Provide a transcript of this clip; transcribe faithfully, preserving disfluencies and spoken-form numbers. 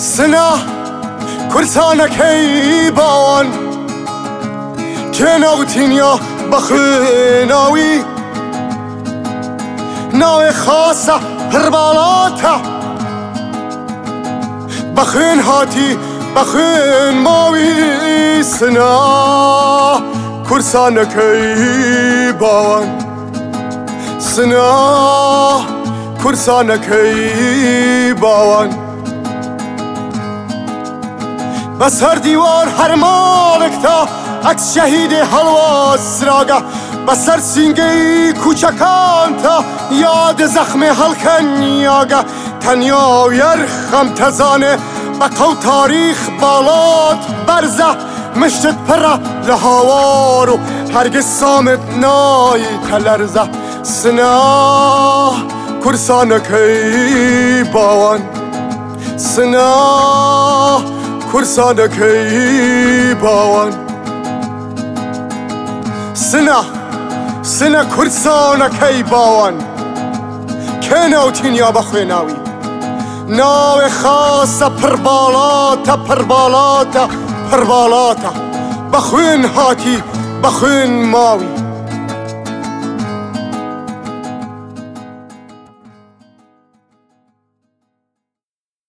سنا کورسانەکەی باوان کێ ناوتینیا بە خوێناوی ناوێ خاسە پڕباڵاتە بە خوێن هاتی بە خوێن ماوی سنا کورسانەکەی باوان سنا کورسانەکەی باوان بەسەر دیوار هەر ماڵێکتا عەکس شەهیدێ هەڵواسراگە بەسەر سینگەی کوچەکان تا یادە زەخمێ هەڵکەنیاگە تەنیا و یەرخەم تەزانێ بە قەو تاریخ باڵات بەرزە مشتت پڕە لە هاوار و هەرگیز سامت نایتە لەرزە سنا کورسانەکەی باوان سنا کورسانەکەی باوان سنا سنا کورسانەکەی باوان کێ ناوتینیا بە خوێناوی ناوێ خاسە پڕباڵاتە پڕباڵاتە پڕباڵاتە بە خوێن هاتی بە خوێن ماوی